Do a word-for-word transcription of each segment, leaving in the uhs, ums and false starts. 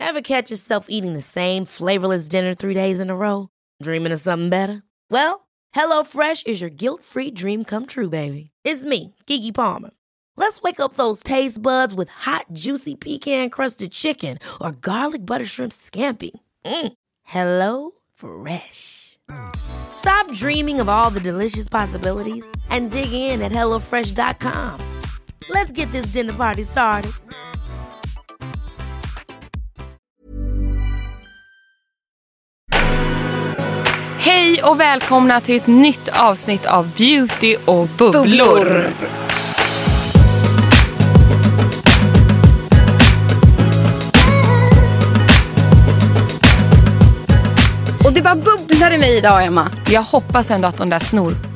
Ever catch yourself eating the same flavorless dinner three days in a row? Dreaming of something better? Well, HelloFresh is your guilt-free dream come true, baby. It's me, Keke Palmer. Let's wake up those taste buds with hot, juicy pecan-crusted chicken or garlic butter shrimp scampi. Mm. Hello Fresh. Stop dreaming of all the delicious possibilities and dig in at hello fresh dot com. Let's get this dinner party started. Hej och välkomna till ett nytt avsnitt av Beauty och bubblor. bubblor. Och det bara bubblar i mig idag, Emma. Jag hoppas ändå att de där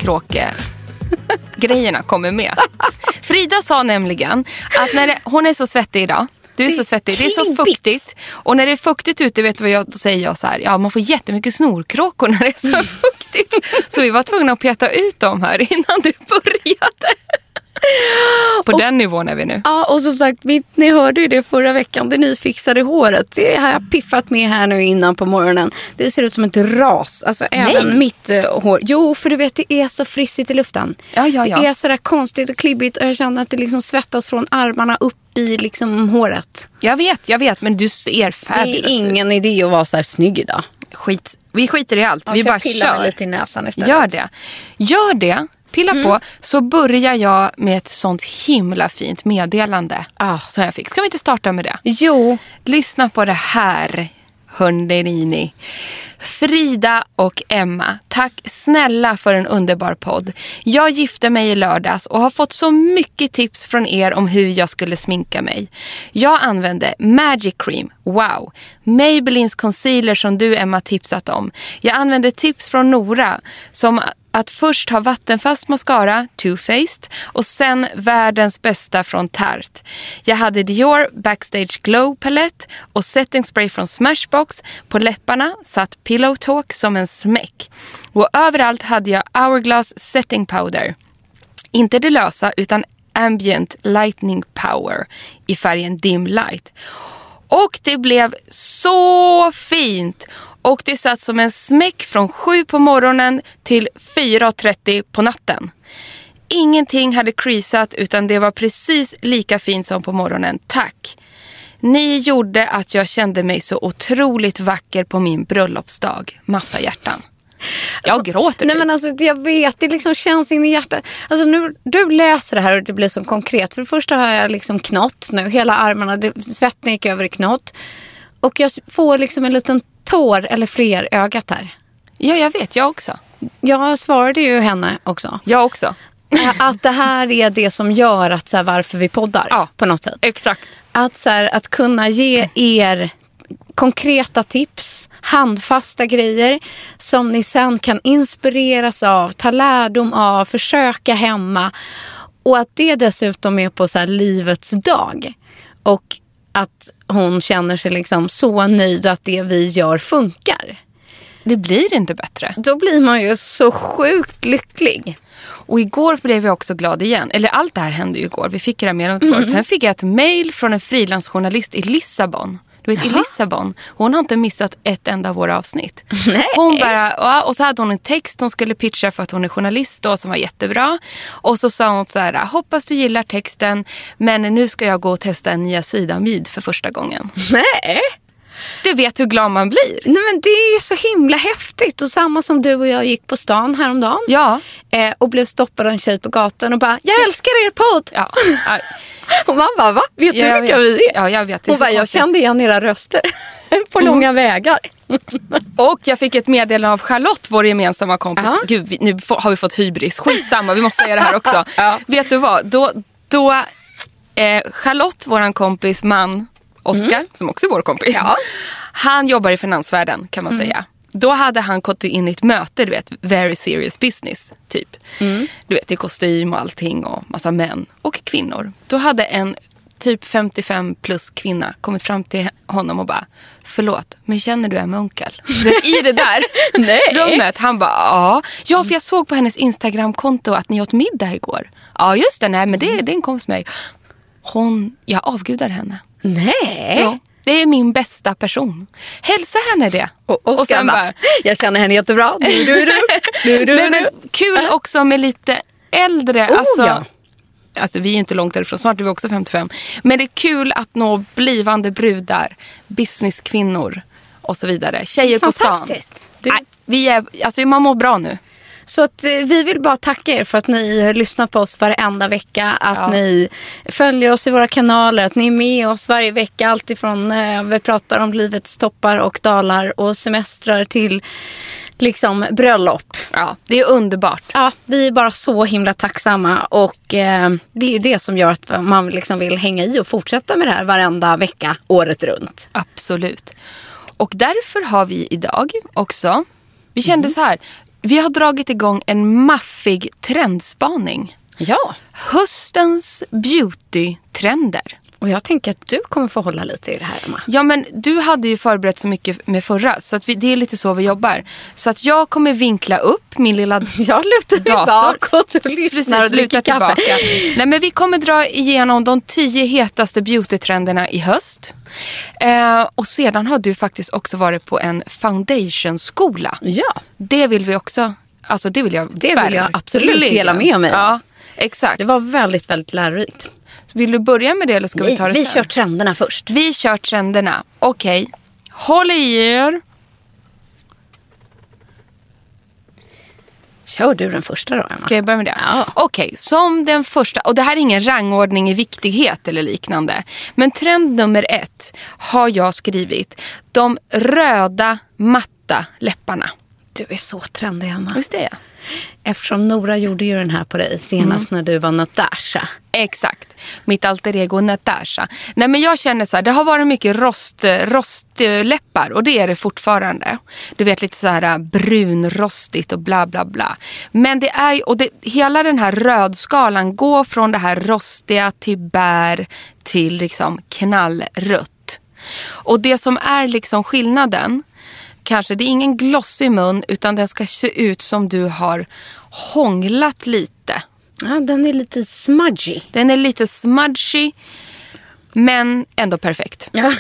snorkråke-grejerna kommer med. Frida sa nämligen att när det, hon är så svettig idag. Du är det så svettig, det är så fuktigt. Och när det är fuktigt ute, vet du vad jag, då säger jag så här: ja, man får jättemycket snorkråkor när det är så fuktigt. Så vi var tvungna att peta ut dem här innan det började. På och, den nivån är vi nu. Ja, och som sagt, vi, ni hörde ju det förra veckan. Det nyfixade håret, det har jag piffat med här nu innan på morgonen. Det ser ut som ett ras. Alltså Nej. även mitt uh, hår. Jo, för du vet, det är så frissigt i luften. Ja, ja, ja. Det är så där konstigt och klibbigt. Och jag känner att det liksom svettas från armarna upp i liksom håret. Jag vet, jag vet, men du ser fabulous. Det är ingen idé att vara så här snygg idag. Skit, vi skiter i allt. Ja, vi bara kör lite i näsan istället. Gör det. Gör det. Pilla mm. på, så börjar jag med ett sånt himla fint meddelande ah. som jag fick. Ska vi inte starta med det? Jo. Lyssna på det här, hörnderini. Frida och Emma, tack snälla för en underbar podd. Jag gifte mig i lördags och har fått så mycket tips från er om hur jag skulle sminka mig. Jag använde Magic Cream, wow. Maybellines concealer som du, Emma, tipsat om. Jag använde tips från Nora som att först ha vattenfast mascara, Too Faced, och sen världens bästa från Tarte. Jag hade Dior Backstage Glow palette och setting spray från Smashbox. På läpparna satt Pillow Talk som en smäck. Och överallt hade jag Hourglass setting powder. Inte det lösa utan ambient lightning power i färgen dim light. Och det blev så fint. Och det satt som en smäck från sju på morgonen till fyra trettio på natten. Ingenting hade creasat utan det var precis lika fint som på morgonen. Tack! Ni gjorde att jag kände mig så otroligt vacker på min bröllopsdag. Massa hjärtan. Jag gråter. Nej, men alltså, jag vet, det liksom känns in i hjärtat. Alltså nu, du läser det här och det blir så konkret. För det första har jag liksom knott nu. Hela armarna, det, svetten gick över i knott. Och jag får liksom en liten tår eller fler ögat här. Ja, jag vet, jag också. Jag svarade ju henne också. Jag också. Att det här är det som gör att så här, varför vi poddar, ja, på något sätt. Exakt. Att, så här, att kunna ge er konkreta tips, handfasta grejer som ni sen kan inspireras av, ta lärdom av, försöka hemma. Och att det dessutom är på så här livets dag. Och att hon känner sig liksom så nöjd att det vi gör funkar. Det blir inte bättre. Då blir man ju så sjukt lycklig. Och igår blev jag också glad igen. Eller allt det här hände ju igår. Vi fick det här meddelandet igår. Mm. Sen fick jag ett mejl från en frilansjournalist i Lissabon. Du vet, Jaha. i Lissabon. Hon har inte missat ett enda av våra avsnitt. Nej. Hon bara, och så hade hon en text hon skulle pitcha för att hon är journalist då, som var jättebra. Och så sa hon så här: hoppas du gillar texten, men nu ska jag gå och testa en niacinamid för första gången. Nej. Du vet hur glad man blir. Nej, men det är så himla häftigt. Och samma som du och jag gick på stan häromdagen. Ja. Eh, och blev stoppad av en tjej på gatan och bara, jag älskar er podd. Ja. Och man bara, va? Vet ja, du vilka vet. vi är? Ja, jag vet. Och bara, jag kände igen era röster på mm. långa vägar. Och jag fick ett meddelande av Charlotte, vår gemensamma kompis. Aha. Gud, nu har vi fått hybris. Skitsamma, vi måste säga det här också. Ja. Vet du vad? Då, då eh, Charlotte, våran kompis man, Oskar, mm. som också är vår kompis. Ja. Han jobbar i finansvärlden, kan man mm. säga. Då hade han gått in i ett möte, du vet, very serious business, typ. Mm. Du vet, i kostym och allting och massa män och kvinnor. Då hade en typ femtiofem plus kvinna kommit fram till honom och bara, förlåt, men känner du Emma Unkel? I det där rummet, han bara, ja. Ja, för jag såg på hennes Instagram-konto att ni åt middag igår. Ja, just det, nej, men det, det är en kompis med mig. Hon, jag avgudar henne. Nej. Ja. Det är min bästa person. Hälsa henne det. Och, och, och sen bara, bara, jag känner henne jättebra. Du, du, du. Du, du, Nej, men kul också med lite äldre. Oh, alltså, ja. alltså vi är inte långt därifrån, snart är vi också femtiofem. Men det är kul att nå blivande brudar, businesskvinnor och så vidare. Tjejer på stan. Fantastiskt. Du... Nej, vi är, alltså man mår bra nu. Så att, eh, vi vill bara tacka er för att ni lyssnar på oss varenda vecka. Att ja. ni följer oss i våra kanaler. Att ni är med oss varje vecka. Alltifrån eh, vi pratar om livets toppar och dalar och semestrar till liksom bröllop. Ja, det är underbart. Ja, vi är bara så himla tacksamma. Och eh, det är ju det som gör att man liksom vill hänga i och fortsätta med det här varenda vecka, året runt. Absolut. Och därför har vi idag också, vi kände mm. så här, vi har dragit igång en maffig trendspaning. Ja. Höstens beauty-trender. Och jag tänker att du kommer få hålla lite i det här, Emma. Ja, men du hade ju förberett så mycket med förra. Så att vi, det är lite så vi jobbar. Så att jag kommer vinkla upp min lilla jag lutar mig bakåt och lyssnar och dricker kaffe. Tillbaka. Nej, men vi kommer dra igenom de tio hetaste beauty-trenderna i höst. Eh, och sedan har du faktiskt också varit på en foundation-skola. Ja. Det vill vi också, alltså det vill jag Det vill jag absolut dela med mig. Ja, exakt. Det var väldigt, väldigt lärorikt. Vill du börja med det eller ska Nej, vi ta det vi sen? kör trenderna först. Vi kör trenderna. Okej. Okay. Håll i er. Kör du den första då, Emma? Ska jag börja med det? Ja. Okej, okay, som den första. Och det här är ingen rangordning i viktighet eller liknande. Men trend nummer ett har jag skrivit. De röda matta läpparna. Du är så trendig, Emma. Visst är jag? Eftersom Nora gjorde ju den här på dig senast mm. när du var Natasha. Exakt. Mitt alter ego Natasha. Nej, men jag känner så här, det har varit mycket rost, rostläppar och det är det fortfarande. Du vet, lite så här brunrostigt och bla bla bla. Men det är och det, hela den här rödskalan går från det här rostiga till bär till liksom knallrött. Och det som är liksom skillnaden, kanske det är ingen glossig mun utan den ska se ut som du har hånglat lite. Ja, den är lite smudgy. Den är lite smudgy men ändå perfekt. Ja.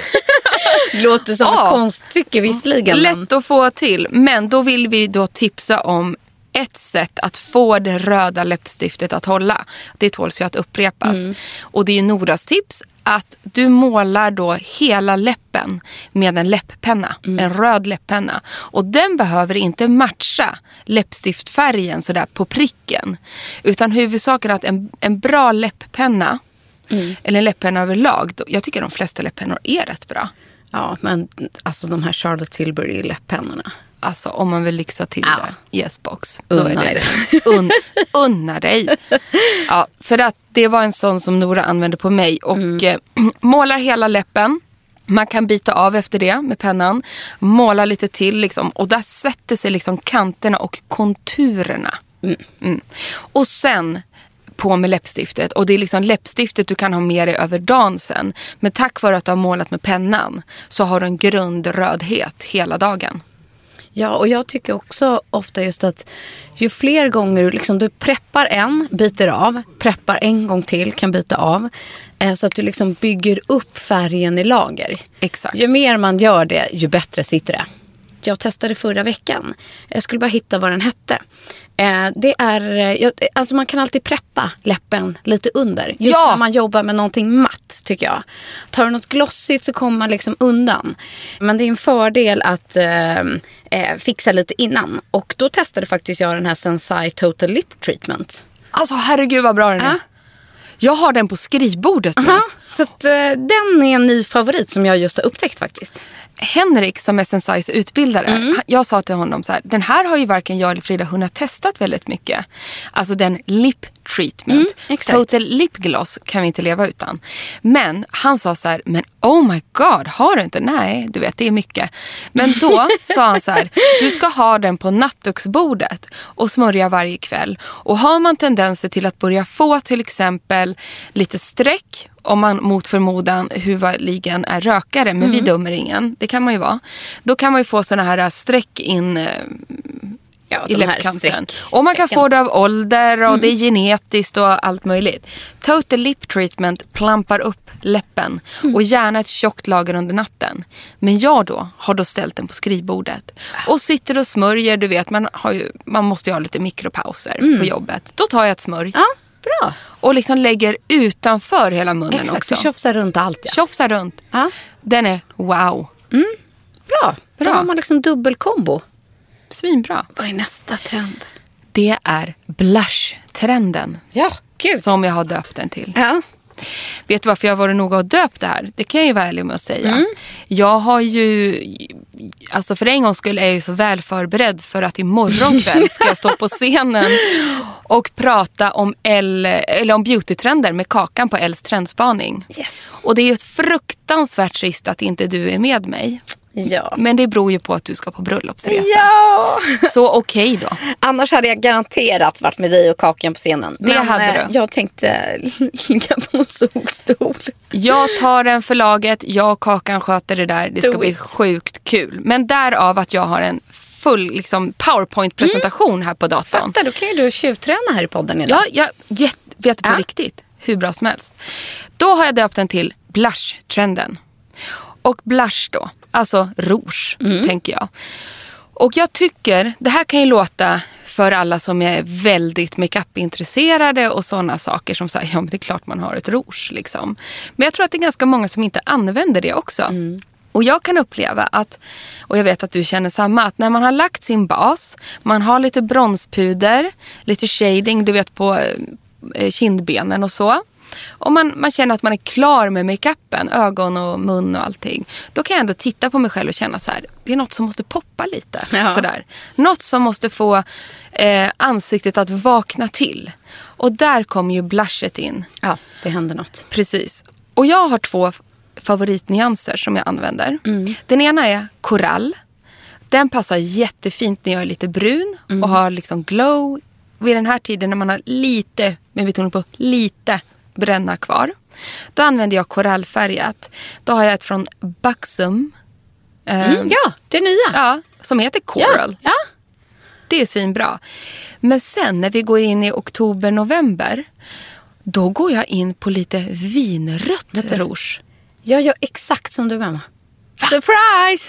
Låter som ja. ett konststycke visserligen. Lätt att få till, men då vill vi då tipsa om ett sätt att få det röda läppstiftet att hålla. Det tåls ju att upprepas. Mm. Och det är Noras tips att du målar då hela läppen med en läpppenna. Mm. En röd läpppenna. Och den behöver inte matcha läppstiftfärgen sådär på pricken. Utan huvudsaken är att en, en bra läpppenna, mm. eller en läpppenna överlag, då, jag tycker de flesta läpppennor är rätt bra. Ja, men alltså de här Charlotte Tilbury läpppennorna. Alltså om man vill lyxa till ja. det. Yes box. Unna då är det dig. det. Un, unna dig. Ja, för att det var en sån som Nora använde på mig. Och mm. eh, målar hela läppen. Man kan byta av efter det med pennan. Måla lite till liksom. Och där sätter sig liksom kanterna och konturerna. Mm. Mm. Och sen på med läppstiftet. Och det är liksom läppstiftet du kan ha med dig över dagen sen. Men tack vare att du har målat med pennan så har du en grundrödhet hela dagen. Ja, och jag tycker också ofta just att ju fler gånger liksom, du preppar en, byter av, preppar en gång till, kan byta av. Eh, så att du liksom bygger upp färgen i lager. Exakt. Ju mer man gör det, ju bättre sitter det. Jag testade förra veckan. Jag skulle bara hitta vad den hette. Eh, det är, jag, alltså man kan alltid preppa läppen lite under. Just ja. när man jobbar med någonting matt, tycker jag. Tar du något glossigt så kommer man liksom undan. Men det är en fördel att eh, eh, fixa lite innan. Och då testade faktiskt jag den här Sensai Total Lip Treatment. Alltså herregud vad bra den är. Äh? Jag har den på skrivbordet nu. Aha, så att, eh, den är en ny favorit som jag just har upptäckt faktiskt. Henrik som är Sensais utbildare, mm. jag sa till honom så här, den här har ju varken jag eller Frida hunnit testat väldigt mycket. Alltså den lip treatment. Mm, Total lip gloss kan vi inte leva utan. Men han sa så här, men oh my god, har du inte? Nej, du vet, det är mycket. Men då sa han så här, du ska ha den på nattduksbordet och smörja varje kväll. Och har man tendenser till att börja få till exempel lite streck, om man mot förmodan huvudligen är rökare, men mm. vi dömer ingen, det kan man ju vara. Då kan man ju få såna här streck in, Ja, i de här läppkanten. streck, och man kan strecken. få det av ålder och mm. det är genetiskt och allt möjligt. Total Lip Treatment plampar upp läppen mm. och gärna ett tjockt lager under natten. Men jag då har då ställt den på skrivbordet och sitter och smörjer. Du vet, man, har ju, man måste ju ha lite mikropauser mm. på jobbet. Då tar jag ett smörj. Ja, bra. Och liksom lägger utanför hela munnen. Exakt, också. så tjofsar runt allt. Ja. Tjofsar runt. Ja. Den är wow. Mm. Bra. Bra. Då har man liksom dubbelkombo. Svinbra. Vad är nästa trend? Det är blush-trenden. Ja, gud. Som jag har döpt den till. Ja. Vet du varför jag var noga och döpt det här? Det kan jag ju vara ärlig med att säga. Mm. Jag har ju, alltså för en gång skulle jag ju så väl förberedd för att imorgon kväll ska jag stå på scenen och prata om, L, eller om beautytrender med Kakan på L's trendspaning. Yes. Och det är ju fruktansvärt trist att inte du är med mig. Ja. Men det beror ju på att du ska på bröllopsresa. Ja. Så okej okay då. Annars hade jag garanterat varit med dig och Kakan på scenen. Det Men hade eh, du. jag tänkte ligga på en solstol. Jag tar den för laget. Jag och Kakan sköter det där. Det ska Do bli it. sjukt kul. Men därav att jag har en full liksom, PowerPoint-presentation mm. här på datorn. Fattar, då kan ju du tjuvträna här i podden idag. Ja, jag get, vet på ja. riktigt. Hur bra som helst. Då har jag döpt den till blush-trenden. Och blush då, alltså rouge, mm. tänker jag. Och jag tycker, det här kan ju låta för alla som är väldigt makeup-intresserade och sådana saker som säger, ja men det är klart man har ett rouge liksom. Men jag tror att det är ganska många som inte använder det också. Mm. Och jag kan uppleva att, och jag vet att du känner samma, att när man har lagt sin bas, man har lite bronspuder, lite shading, du vet på kindbenen och så. Och man, man känner att man är klar med makeupen, ögon och mun och allting. Då kan jag ändå titta på mig själv och känna så här, det är något som måste poppa lite. Ja. Sådär. Något som måste få eh, ansiktet att vakna till. Och där kommer ju blushet in. Ja, det händer något. Precis. Och jag har två favoritnyanser som jag använder. Mm. Den ena är korall. Den passar jättefint när jag är lite brun mm. och har liksom glow vid den här tiden när man har lite, med betoning på lite bränna kvar. Då använder jag korallfärgat. Då har jag ett från Buxom. Mm, um, ja, det nya. Ja, som heter Coral. Ja, ja. Det är svinbra. Men sen när vi går in i oktober, november, då går jag in på lite vinrött rouge. Jag gör exakt som du, Emma. Surprise!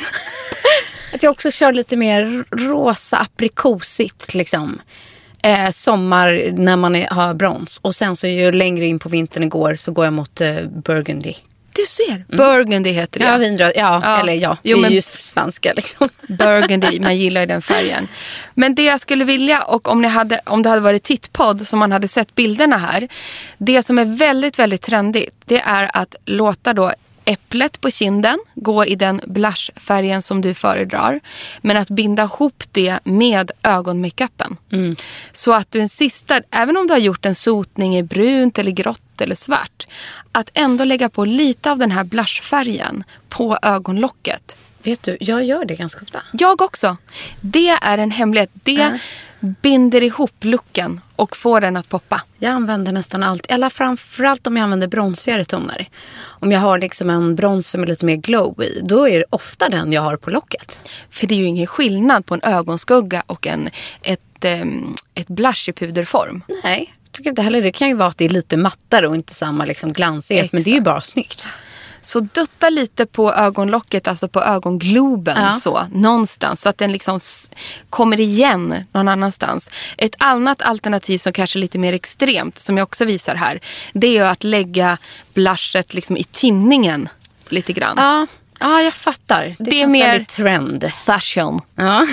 Att jag också kör lite mer rosa aprikosigt liksom. Eh, sommar när man är, har brons. Och sen så ju längre in på vintern det går så går jag mot eh, burgundy. Du ser, mm. burgundy heter det. Ja, vinröd, ja, ja. Eller ja, jo, det är men, ju svenska liksom. Burgundy, man gillar ju den färgen. Men det jag skulle vilja, och om, ni hade, om det hade varit tittpodd som man hade sett bilderna här. Det som är väldigt, väldigt trendigt, det är att låta då äpplet på kinden gå i den blushfärgen som du föredrar. Men att binda ihop det med ögonmakeupen. Mm. Så att du en sista, även om du har gjort en sotning i brunt eller grått eller svart, att ändå lägga på lite av den här blushfärgen på ögonlocket. Vet du, jag gör det ganska ofta. Jag också. Det är en hemlighet. Det uh. binder ihop looken och får den att poppa. Jag använder nästan allt. Eller framförallt om jag använder bronsigare toner. Om jag har liksom en brons som är lite mer glow i, då är det ofta den jag har på locket. För det är ju ingen skillnad på en ögonskugga och en, ett, um, ett blush i puderform. Nej, jag tycker inte heller. Det kan ju vara att det är lite mattare och inte samma liksom glansighet. Exakt. Men det är ju bara snyggt. Så dutta lite på ögonlocket, alltså på ögongloben ja. så, någonstans. Så att den liksom kommer igen någon annanstans. Ett annat alternativ som kanske är lite mer extremt, som jag också visar här, det är ju att lägga blushet liksom i tinningen lite grann. Ja, ja jag fattar. Det, det känns är mer väldigt trend. Fashion. Ja.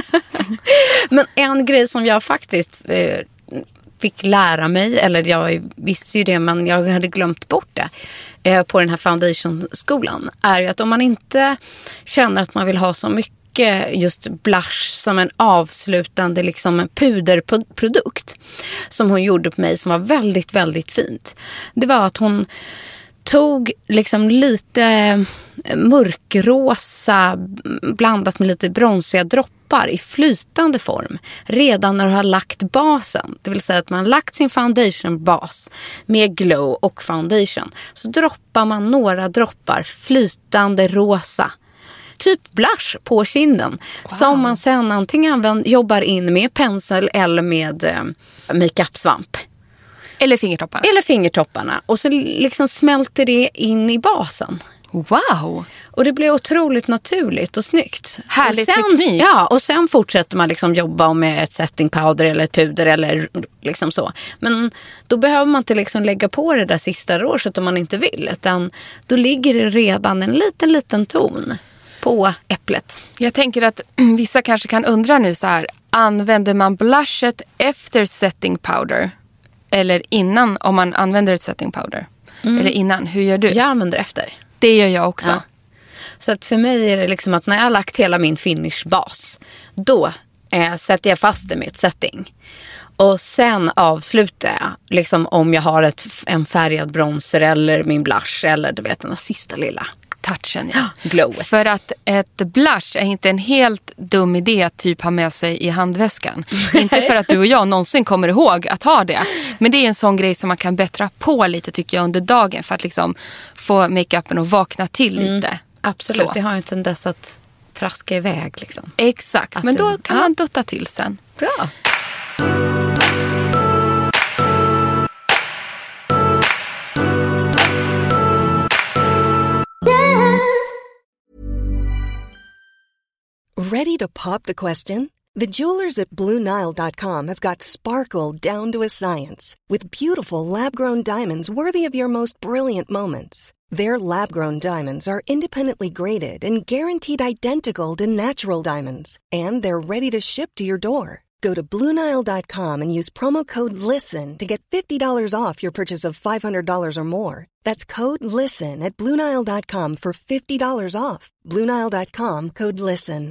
Men en grej som jag faktiskt eh, fick lära mig, eller jag visste ju det men jag hade glömt bort det, på den här foundation-skolan, är ju att om man inte känner att man vill ha så mycket just blush som en avslutande liksom puderprodukt som hon gjorde på mig som var väldigt, väldigt fint. Det var att hon tog liksom lite mörkrosa blandat med lite bronsiga droppar i flytande form redan när du har lagt basen. Det vill säga att man har lagt sin foundation-bas med glow och foundation. Så droppar man några droppar flytande rosa typ blush på kinden. Wow. Som man sen antingen använder, jobbar in med pensel eller med eh, makeup-svamp. Eller fingertopparna. Eller fingertopparna. Och så liksom smälter det in i basen. Wow! Och det blir otroligt naturligt och snyggt. Härlig och sen, teknik. Ja, och sen fortsätter man liksom jobba med ett setting powder eller ett puder eller liksom så. Men då behöver man inte liksom lägga på det där sista rouget om man inte vill. Utan då ligger det redan en liten, liten ton på äpplet. Jag tänker att vissa kanske kan undra nu så här. Använder man blushet efter setting powder? Eller innan, om man använder ett setting powder? Mm. Eller innan, hur gör du? Jag använder efter. Det gör jag också. Ja. Så att för mig är det liksom att när jag har lagt hela min finishbas, då eh, sätter jag fast det med ett setting. Och sen avslutar jag liksom om jag har ett, en färgad bronzer eller min blush eller du vet den här sista lilla touchen. Ja. Glowet. För att ett blush är inte en helt dum idé att typ ha med sig i handväskan. Inte för att du och jag någonsin kommer ihåg att ha det. Men det är en sån grej som man kan bättra på lite tycker jag under dagen. För att liksom få makeupen att vakna till lite. Mm, absolut, så. Det har ju inte en dess att traska iväg liksom. Exakt, att men då kan ja. man dutta till sen. Bra. Ready to pop the question? The jewelers at Blue Nile dot com have got sparkle down to a science with beautiful lab-grown diamonds worthy of your most brilliant moments. Their lab-grown diamonds are independently graded and guaranteed identical to natural diamonds, and they're ready to ship to your door. Go to Blue Nile dot com and use promo code LISTEN to get fifty dollars off your purchase of five hundred dollars or more. That's code LISTEN at Blue Nile dot com for fifty dollars off. Blue Nile dot com, code LISTEN.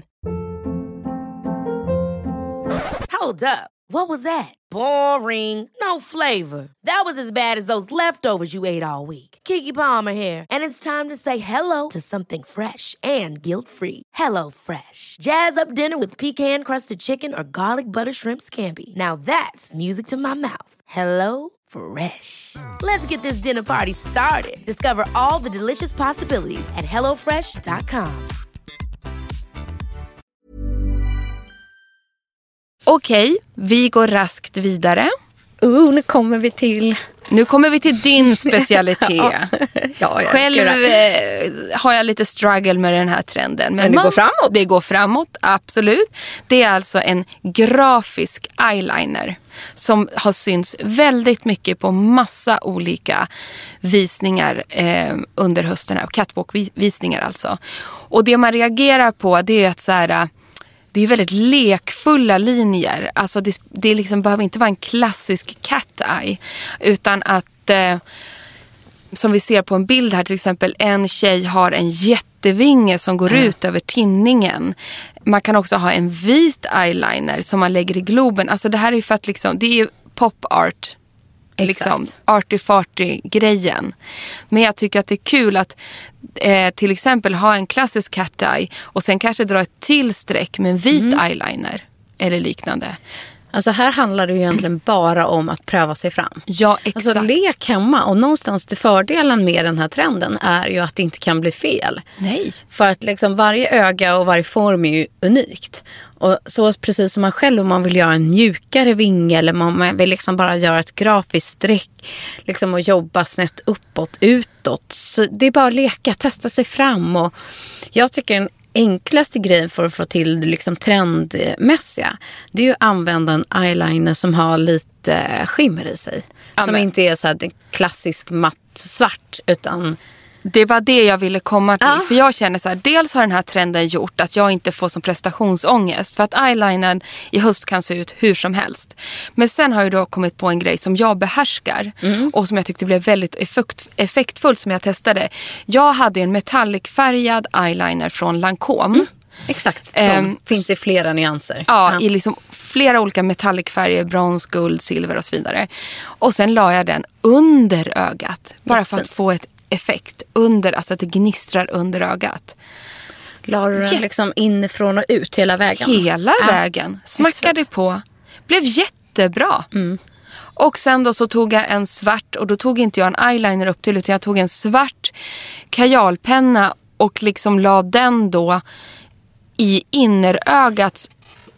Hold up. What was that? Boring. No flavor. That was as bad as those leftovers you ate all week. Keke Palmer here, and it's time to say hello to something fresh and guilt-free. Hello Fresh. Jazz up dinner with pecan-crusted chicken or garlic butter shrimp scampi. Now that's music to my mouth. Hello Fresh. Let's get this dinner party started. Discover all the delicious possibilities at hello fresh dot com. Okej, vi går raskt vidare. Uh, nu kommer vi till... Nu kommer vi till din specialitet. ja, ja, jag Själv eh, har jag lite struggle med den här trenden. Men, Men det man, går framåt. Det går framåt, absolut. Det är alltså en grafisk eyeliner som har synts väldigt mycket på massa olika visningar eh, under hösten. Här, catwalk-visningar alltså. Och det man reagerar på det är att så här... Det är väldigt lekfulla linjer. Alltså det, det liksom behöver inte vara en klassisk cat eye. Utan att, eh, som vi ser på en bild här till exempel, en tjej har en jättevinge som går mm. ut över tinningen. Man kan också ha en vit eyeliner som man lägger i globen. Alltså det här är för att liksom, det är ju pop art. Liksom, arty-farty-grejen. Men jag tycker att det är kul att eh, till exempel ha en klassisk cat eye och sen kanske dra ett till streck med en vit mm. eyeliner eller liknande. Alltså här handlar det ju egentligen bara om att pröva sig fram. Ja, exakt. Alltså lek hemma, och någonstans till fördelen med den här trenden är ju att det inte kan bli fel. Nej. För att liksom varje öga och varje form är ju unikt. Och så precis som man själv, om man vill göra en mjukare vinge eller man vill liksom bara göra ett grafiskt streck liksom och jobba snett uppåt, utåt. Så det är bara att leka, testa sig fram. Och jag tycker en enklaste grejen för att få till det liksom trendmässiga, det är ju att använda en eyeliner som har lite skimmer i sig. Amen. Som inte är så här klassisk matt svart, utan... Det var det jag ville komma till. Ah. För jag känner så här, dels har den här trenden gjort att jag inte får som prestationsångest. För att eyelinern i höst kan se ut hur som helst. Men sen har jag då kommit på en grej som jag behärskar. Mm. Och som jag tyckte blev väldigt effekt, effektfullt som jag testade. Jag hade en metallicfärgad eyeliner från Lancôme. Mm. Exakt, de um, finns i flera nyanser. Ja, ja, i liksom flera olika metallicfärger, brons, guld, silver och så vidare. Och sen la jag den under ögat. Bara för att få ett effekt under, alltså att det gnistrar under ögat. La du den Jät- liksom inifrån och ut hela vägen? Hela ah. vägen. Smackade på. Blev jättebra. Mm. Och sen då så tog jag en svart, och då tog inte jag en eyeliner upp till, utan jag tog en svart kajalpenna och liksom la den då i innerögat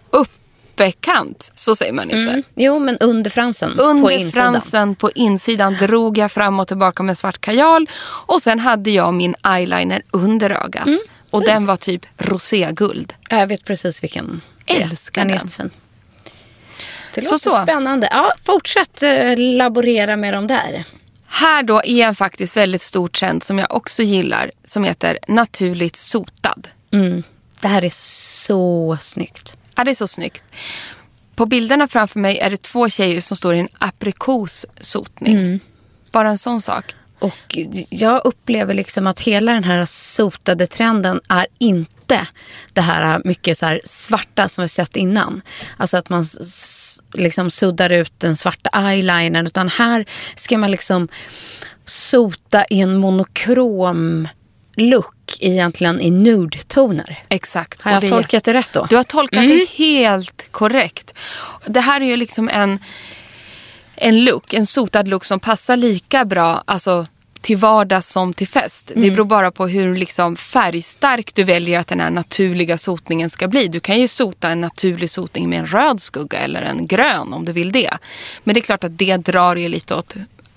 uppekant, så säger man inte. Mm. Jo, men under fransen under på insidan. fransen på insidan drog jag fram och tillbaka med svart kajal och sen hade jag min eyeliner under ögat. Mm. Och den var typ roséguld. Jag vet precis vilken. Älskar den. den. Är jättefin. Det så, låter så. spännande. Ja, fortsätt eh, laborera med dem där. Här då är en faktiskt väldigt stor trend som jag också gillar. Som heter naturligt sotad. Mm. Det här är så snyggt. Ja, det är så snyggt. På bilderna framför mig är det två tjejer som står i en aprikossotning. Mm. Bara en sån sak. Och jag upplever liksom att hela den här sotade trenden är inte det här mycket så här svarta som vi sett innan. Alltså att man s- liksom suddar ut den svarta eyelinern. Utan här ska man liksom sota i en monokrom look egentligen i nude-toner. Exakt. Har jag det, tolkat det rätt då? Du har tolkat mm. det helt korrekt. Det här är ju liksom en, en look, en sotad look som passar lika bra alltså, till vardag som till fest. Mm. Det beror bara på hur liksom, färgstark du väljer att den här naturliga sotningen ska bli. Du kan ju sota en naturlig sotning med en röd skugga eller en grön om du vill det. Men det är klart att det drar ju lite åt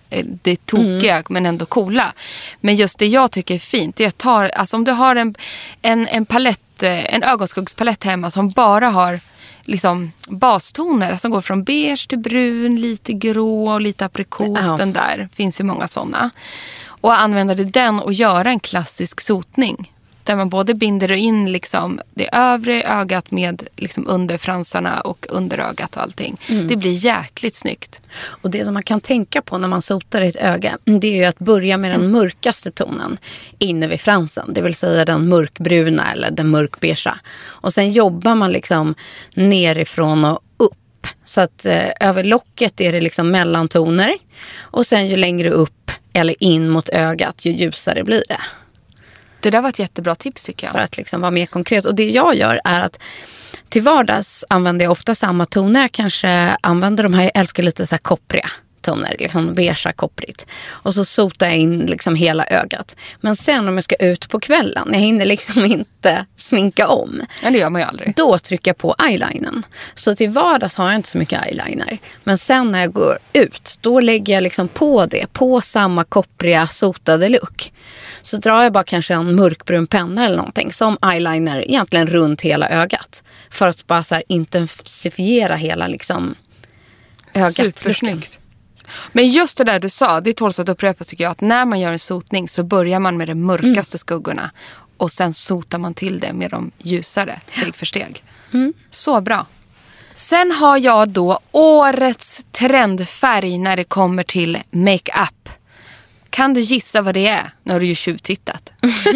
det tokiga mm. men ändå coola. Men just det jag tycker är fint är att ta, alltså om du har en, en, en palett, en ögonskuggspalett hemma som bara har liksom bastoner, alltså går från beige till brun, lite grå och lite aprikos, ja. Den där, finns ju många sådana. Och använder du den och göra en klassisk sotning där man både binder in liksom det övre ögat med liksom underfransarna och underögat och allting. Mm. Det blir jäkligt snyggt. Och det som man kan tänka på när man sotar ett öga, det är ju att börja med den mörkaste tonen inne vid fransen. Det vill säga den mörkbruna eller den mörkbeige. Och sen jobbar man liksom nerifrån och upp. Så att eh, över locket är det liksom mellantoner. Och sen ju längre upp eller in mot ögat, ju ljusare blir det. Det där var ett jättebra tips tycker jag. För att liksom vara mer konkret. Och det jag gör är att till vardags använder jag ofta samma toner. Jag kanske använder de här, jag älskar lite så här koppriga toner. Liksom beige kopprigt. Och så sotar jag in liksom hela ögat. Men sen om jag ska ut på kvällen, jag hinner liksom inte sminka om. Ja, det gör man ju aldrig. Då trycker jag på eyelinern. Så till vardags har jag inte så mycket eyeliner. Men sen när jag går ut, då lägger jag liksom på det. På samma koppriga sotade look. Så drar jag bara kanske en mörkbrun penna eller någonting som eyeliner egentligen runt hela ögat. För att bara så här intensifiera hela liksom ögat. Supersnyggt. Men just det där du sa, det tåls att upprepas tycker jag. Att när man gör en sotning så börjar man med de mörkaste mm. skuggorna. Och sen sotar man till det med de ljusare steg för steg. Mm. Så bra. Sen har jag då årets trendfärg när det kommer till make-up. Kan du gissa vad det är? Nu har du ju tjuvtittat.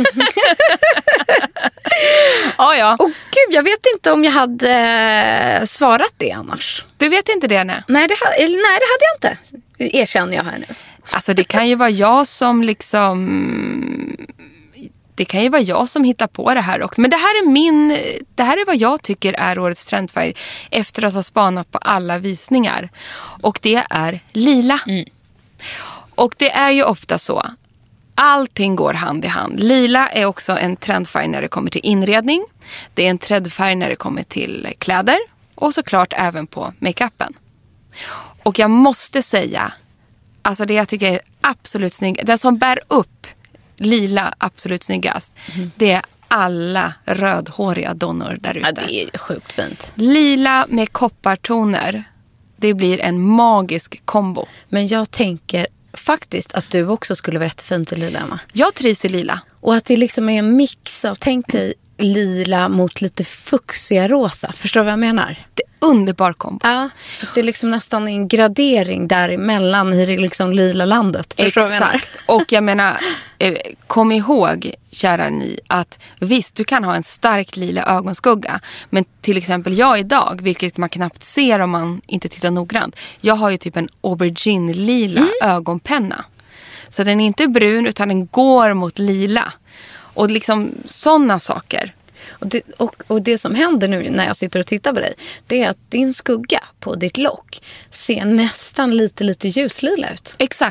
ah, ja. Åh gud, jag vet inte om jag hade svarat det annars. Du vet inte det, nej? Nej, det, nej, det hade jag inte. Erkänner jag här nu. Alltså det kan ju vara jag som liksom... Det kan ju vara jag som hittar på det här också. Men det här är min... Det här är vad jag tycker är årets trendfärg. Efter att ha spanat på alla visningar. Och det är lila. Mm. Och det är ju ofta så. Allting går hand i hand. Lila är också en trendfärg när det kommer till inredning. Det är en trendfärg när det kommer till kläder. Och såklart även på make-upen. Och jag måste säga. Alltså det jag tycker är absolut snygg. Den som bär upp lila absolut snyggast. Mm. Det är alla rödhåriga donnor där ute. Ja, det är sjukt fint. Lila med koppartoner. Det blir en magisk kombo. Men jag tänker faktiskt att du också skulle vara jättefint i lila, Emma. Jag trivs i lila. Och att det liksom är en mix av, tänk dig, lila mot lite fuxiga rosa. Förstår du vad jag menar? Det är underbar kombo. Ja, så det är liksom nästan en gradering däremellan i det liksom lila landet. Förstår du vad jag menar? Exakt. Och jag menar, kom ihåg, kära ni, att visst, du kan ha en starkt lila ögonskugga. Men till exempel jag idag, vilket man knappt ser om man inte tittar noggrant. Jag har ju typ en aubergine-lila mm. ögonpenna. Så den är inte brun utan den går mot lila. Och liksom sådana saker. Och det, och, och det som händer nu när jag sitter och tittar på dig, det är att din skugga på ditt lock ser nästan lite, lite ljuslila ut. Exakt.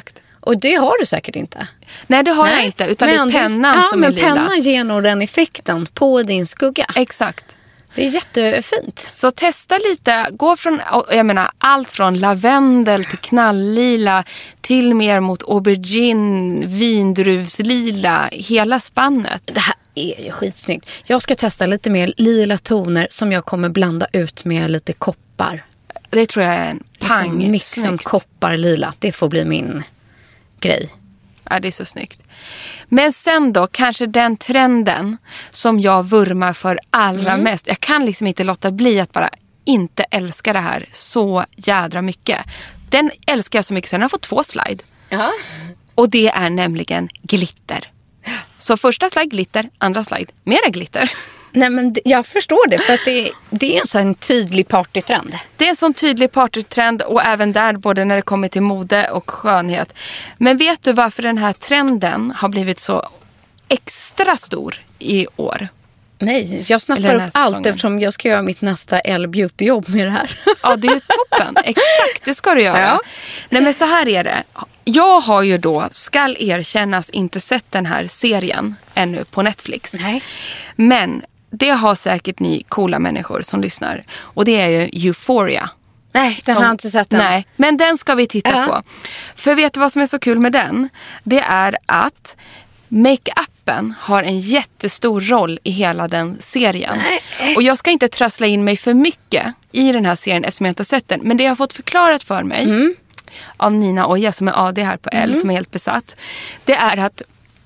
Och det har du säkert inte. Nej, det har Nej. jag inte. Utan men det är pennan ja, som men är lila. Pennan ger nog den effekten på din skugga. Exakt. Det är jättefint. Så testa lite. Gå från, jag menar, allt från lavendel till knalllila till mer mot aubergine, vindruvslila. Hela spannet. Det här är ju skitsnyggt. Jag ska testa lite mer lila toner som jag kommer blanda ut med lite koppar. Det tror jag är en pang. Liksom mixen koppar lila. Det får bli min grej. Ja, det är så snyggt. Men sen då, kanske den trenden som jag vurmar för allra mm. mest. Jag kan liksom inte låta bli att bara inte älska det här så jädra mycket. Den älskar jag så mycket, sen har jag fått två slide. Jaha. Och det är nämligen glitter. Så första slide glitter, andra slide mera glitter. Nej, men jag förstår det, för att det, det är en sån tydlig partytrend. Det är en sån tydlig partytrend och även där både när det kommer till mode och skönhet. Men vet du varför den här trenden har blivit så extra stor i år? Nej, jag snappar upp allt eftersom jag ska göra mitt nästa L-beauty-jobb med det här. Ja, det är ju toppen. Exakt, det ska du göra. Ja. Nej, men så här är det. Jag har ju då, skall erkännas, inte sett den här serien ännu på Netflix. Nej. Men det har säkert ni coola människor som lyssnar. Och det är ju Euphoria. Nej, den som, har jag inte sett än. Nej, men den ska vi titta uh-huh. på. För vet du vad som är så kul med den? Det är att make-upen har en jättestor roll i hela den serien. Nej. Och jag ska inte trassla in mig för mycket i den här serien eftersom jag inte har sett den. Men det jag har fått förklarat för mig mm. av Nina Oja som är A D här på L mm. som är helt besatt. Det är att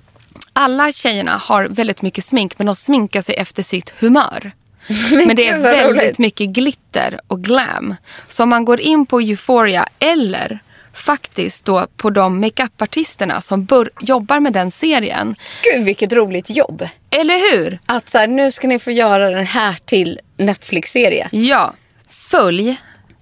alla tjejerna har väldigt mycket smink, men de sminkar sig efter sitt humör. Men, men det är väldigt roligt. Mycket glitter och glam. Så om man går in på Euphoria eller faktiskt då på de make-up-artisterna som bör, jobbar med den serien. Gud, vilket roligt jobb. Eller hur? Att så här, nu ska ni få göra den här till Netflix-serie. Ja, följ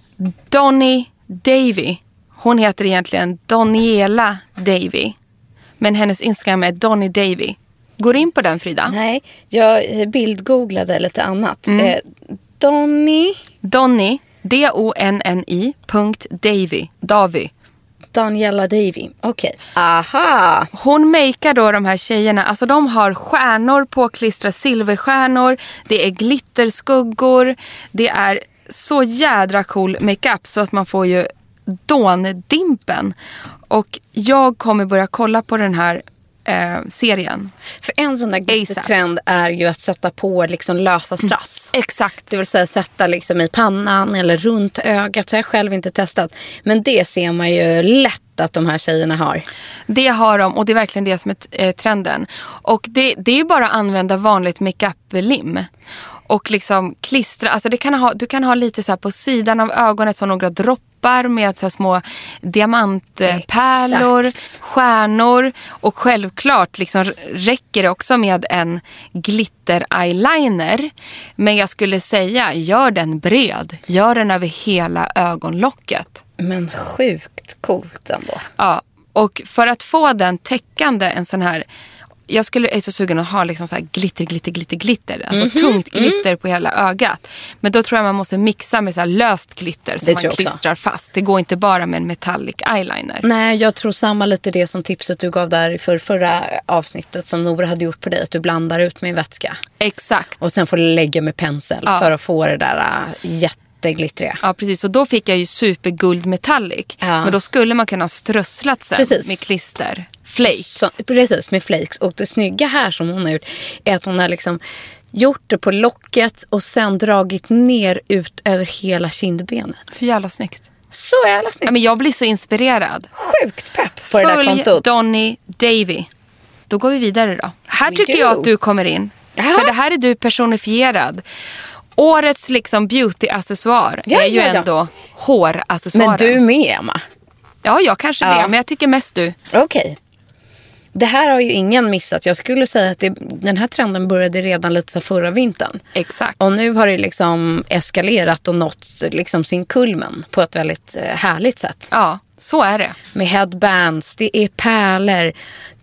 Donny Davy. Hon heter egentligen Doniela Davy. Men hennes Instagram är Donny Davy. Går in på den, Frida? Nej, jag bildgooglade lite annat. Mm. Eh, Donny... Donny, D O N N I punkt Davy. Davy. Daniela Davy, okej. Okay. Aha! Hon makear då de här tjejerna. Alltså de har stjärnor på klistra, silverstjärnor. Det är glitterskuggor. Det är så jädra cool makeup så att man får ju dåndimpen. Och jag kommer börja kolla på den här eh, serien. För en sån där glittertrend är ju att sätta på liksom lösa strass. Mm, exakt. Det vill säga sätta liksom i pannan eller runt ögat. Så jag har själv inte testat. Men det ser man ju lätt att de här tjejerna har. Det har de och det är verkligen det som är eh, trenden. Och det, det är ju bara att använda vanligt make-up-lim. Och liksom klistra, alltså det kan ha, du kan ha lite så här på sidan av ögonen som några droppar med så här små diamantpärlor, exakt. Stjärnor och självklart liksom räcker det också med en glitter-eyeliner. Men jag skulle säga, gör den bred, gör den över hela ögonlocket. Men sjukt coolt ändå. Ja, och för att få den täckande en sån här... Jag skulle är så sugen att ha liksom så här glitter, glitter, glitter, glitter. Alltså mm-hmm. tungt glitter mm. på hela ögat. Men då tror jag man måste mixa med så här löst glitter som man klistrar fast. Det går inte bara med en metallic eyeliner. Nej, jag tror samma lite det som tipset du gav där för förra avsnittet som Nora hade gjort på dig. Att du blandar ut med vätska. Exakt. Och sen får du lägga med pensel ja. För att få det där uh, jätteglittriga. Ja, precis. Och då fick jag ju superguld metallic. Ja. Men då skulle man kunna strösslat sen precis. Med klister. Flakes. Så, precis, med flakes. Och det snygga här som hon har gjort är att hon har liksom gjort det på locket och sen dragit ner ut över hela kindbenet. Så jävla snyggt. Så jävla snyggt. Ja, men jag blir så inspirerad. Sjukt pepp på Följ det där kontot. Följ Donny Davy. Då går vi vidare då. Här We tycker do. Jag att du kommer in. Aha. För det här är du personifierad. Årets liksom beauty-accessoar ja, är ju ja, ja. Ändå håraccessoaren. Men du med, Emma? Ja, jag kanske ja. Det. Men jag tycker mest du. Okej. Okay. Det här har ju ingen missat. Jag skulle säga att det, den här trenden började redan lite så förra vintern. Exakt. Och nu har det liksom eskalerat och nått liksom sin kulmen på ett väldigt härligt sätt. Ja, så är det. Med headbands, det är pärlor,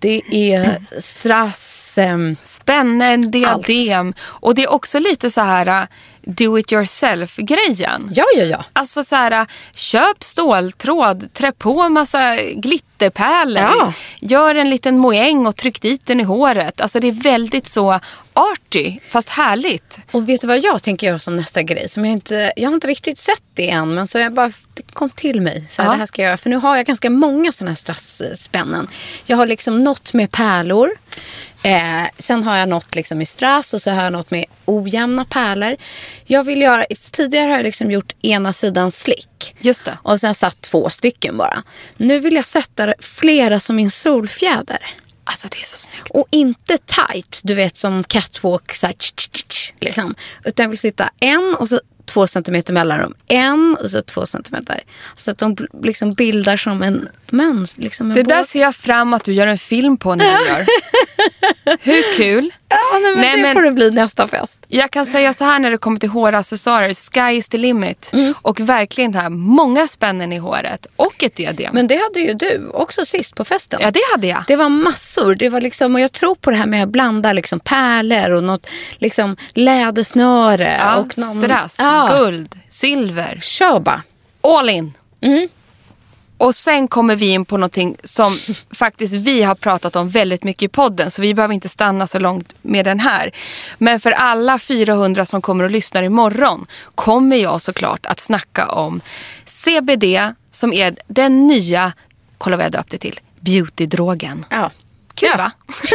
Det är strass... Um, Spännen, diadem. Allt. Och det är också lite så här do it yourself-grejen. Ja, ja, ja. Alltså så här, köp ståltråd, trä på massa glitterpärlor. Ja. Gör en liten moäng och tryck dit den i håret. Alltså det är väldigt så arty, fast härligt. Och vet du vad jag tänker göra som nästa grej? Som jag, inte, jag har inte riktigt sett det än, men så jag bara, det kom till mig. Så här, ja. Det här ska jag göra. För nu har jag ganska många sådana här strasspännen. Jag har liksom något med pärlor. Eh, sen har jag något liksom i strass och så har jag något med ojämna pärlor. Jag vill göra, tidigare har jag liksom gjort ena sidan slick. Just det. Och sen satt två stycken bara. Nu vill jag sätta flera som min solfjäder. Alltså det är så snyggt. Och inte tight, du vet som catwalk så här, tch, tch, tch, liksom. Utan jag vill sitta en och så två centimeter mellanrum. En och så två centimeter. Så att de liksom bildar som en mönster. Liksom det där ser jag fram att du gör en film på när du gör. Hur kul? Ja, nej, men nej, det men får det bli nästa fest. Jag kan säga så här när det kommer till håraccessoarer. Sky is the limit. Mm. Och verkligen här, många spännen i håret. Och ett diadem. Men det hade ju du också sist på festen. Ja, det hade jag. Det var massor. Det var liksom, och jag tror på det här med att blanda liksom pärlor och något liksom lädersnöre. Ja, och någon, strass, ja. guld, silver. Köba. All in. Mm. Och sen kommer vi in på någonting som faktiskt vi har pratat om väldigt mycket i podden. Så vi behöver inte stanna så långt med den här. Men för alla fyrahundra som kommer och lyssnar imorgon kommer jag såklart att snacka om C B D som är den nya, kolla vad jag döpte till, beautydrogen. Ja. Kul ja. va?